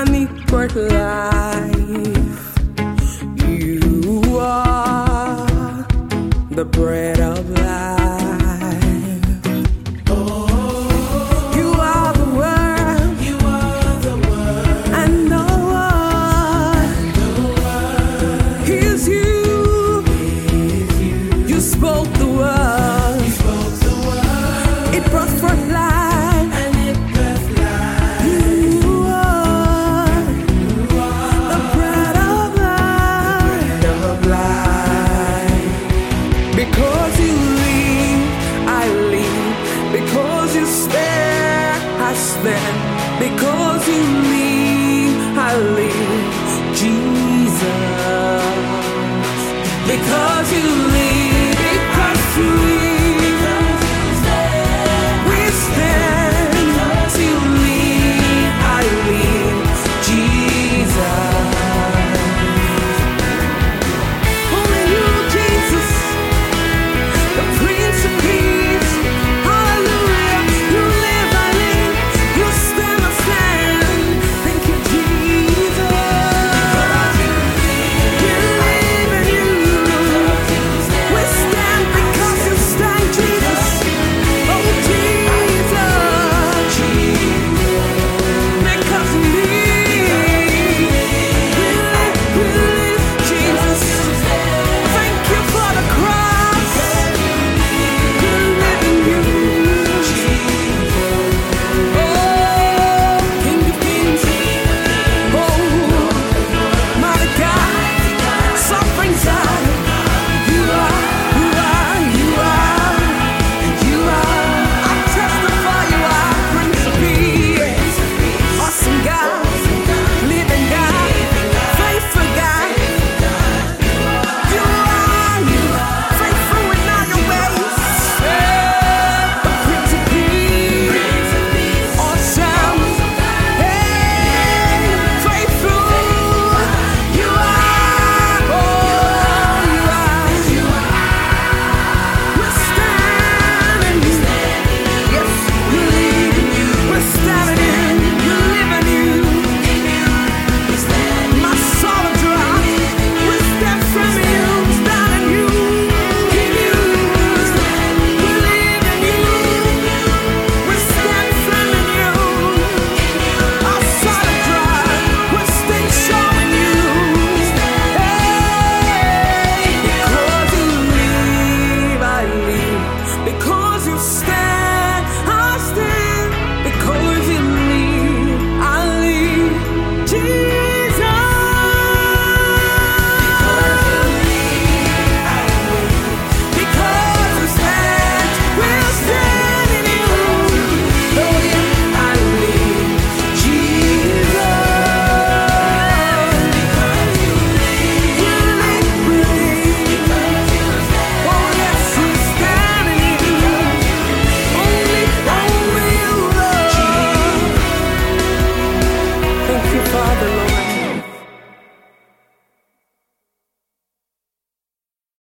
unequal life. You are the bread of life. You are the word. You are the word. And no one is you. You spoke the word. You spoke the word. It brought forth life. And it birthed life. You are the bread of life. The bread of life. Because you live, I live. Because you spare, I spend. Because you live.